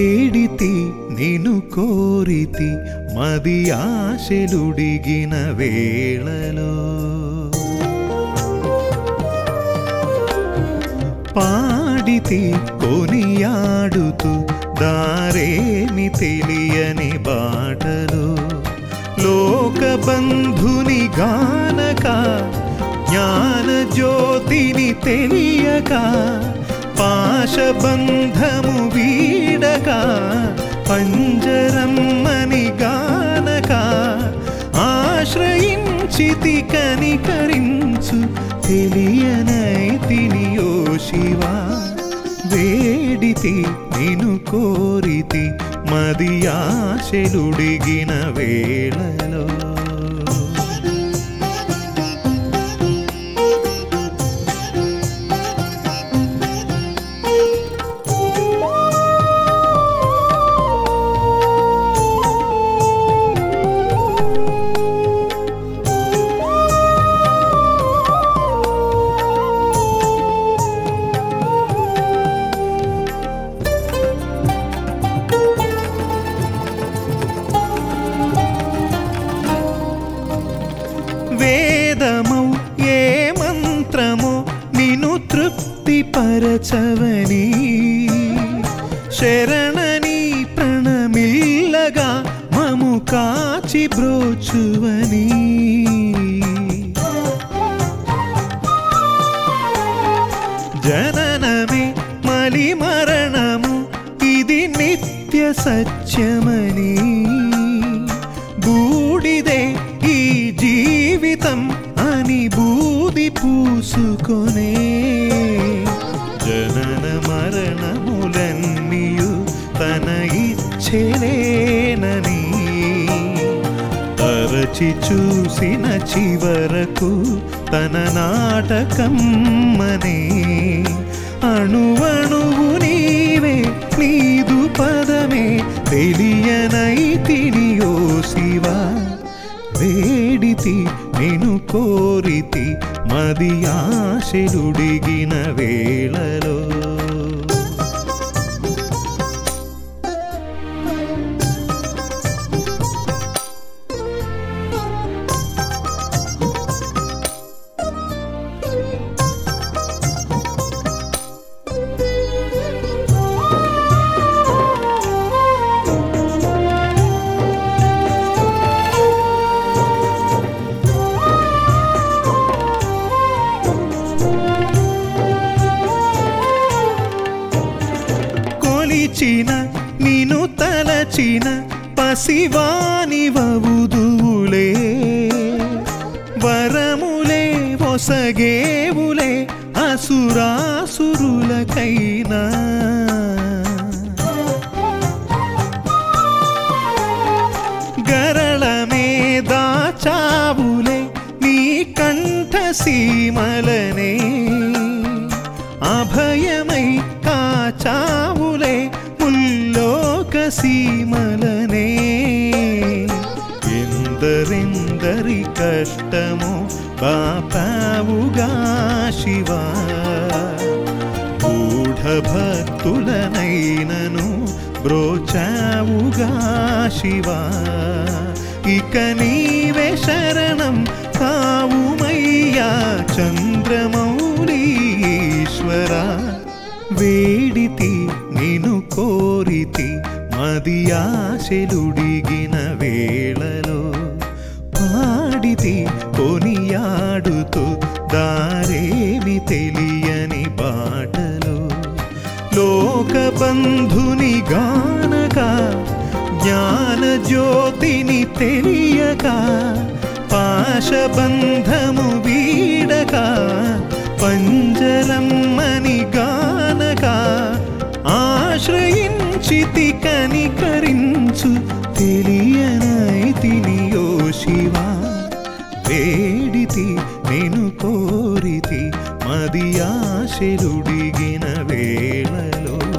వేడితి నిను కోరితి మది ఆశలుడిగిన వేళలో పాడితి కొనియాడుతూ దారేమి తెలియని బాటలో లోకబంధుని గానక జ్ఞాన జ్యోతిని తెలియక పాశబంధము వీడక పంజరమ్మని గానక ఆశ్రయించితి కనికరించు తెలియనైతిని ఓ శివా వేడితి నిను కోరితి మది ఆశలుడిగిన వేళలో వేదమౌ ఏ మంత్రమో నిను తృప్తి పరచవని శరణని ప్రణమిల్లగా మము కాచి బ్రోచువని జననమే మలి మరణము ఇది నిత్య సత్యమని బూడిదే ఈ జీవితం అని బూది పూసుకొనే జనన మరణములన్నీయు తన ఇచ్చెలేనని తరచి చూసిన చివరకు తన నాటకమ్మనే అణువణువు నీవే నీదు పదమే తెలియనైతిని ఓ శివా వేడితి నిను కోరితి మది ఆశలుడిగిన వేళలో నిను తలచిన పసివాని వవుదువులే వరములే ఒసగేవులే అసురాసురులకైనా గరళమే దాచావులే నీ కంఠ సీమలనే అభయమై కాచావులే ముల్లోక సీమలనే ఎందరెందరి కష్టము బాపావుగా శివా గూఢ భక్తులనైనను బ్రోచావుగా శివా ఇక నీవే శరణం కావుమయ్యా చంద్రమౌళీశ్వరా వేడితి నిను కోరితి మది ఆశలుడిగిన వేళలో పాడితి కొనియాడుతూ దారేమి తెలియని బాటలో లోకబంధుని గానక జ్ఞాన జ్యోతిని తెలియక పాశబంధము వీడక పంజరమ్మని గానక ఆశ్రయించితి కనికరించు తెలియనైతిని ఓ శివా వేడితి నిను కోరితి మది ఆశలుడిగిన వేళలో